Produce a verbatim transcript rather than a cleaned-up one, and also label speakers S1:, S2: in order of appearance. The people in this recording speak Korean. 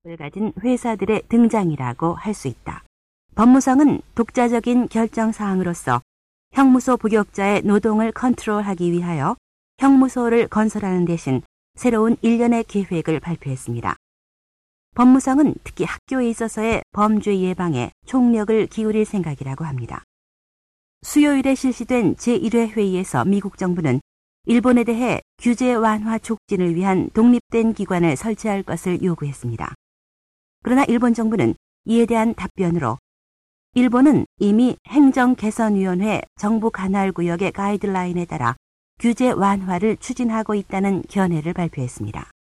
S1: 을 가진 회사들의 등장이라고 할 수 있다. 법무성은 독자적인 결정사항으로서 형무소 부격자의 노동을 컨트롤하기 위하여 형무소를 건설하는 대신 새로운 일련의 계획을 발표했습니다. 법무성은 특히 학교에 있어서의 범죄 예방에 총력을 기울일 생각이라고 합니다. 수요일에 실시된 제일 회 회의에서 미국 정부는 일본에 대해 규제 완화 촉진을 위한 독립된 기관을 설치할 것을 요구했습니다. 그러나 일본 정부는 이에 대한 답변으로 일본은 이미 행정개선위원회 정부 관할구역의 가이드라인에 따라 규제 완화를 추진하고 있다는 견해를 발표했습니다.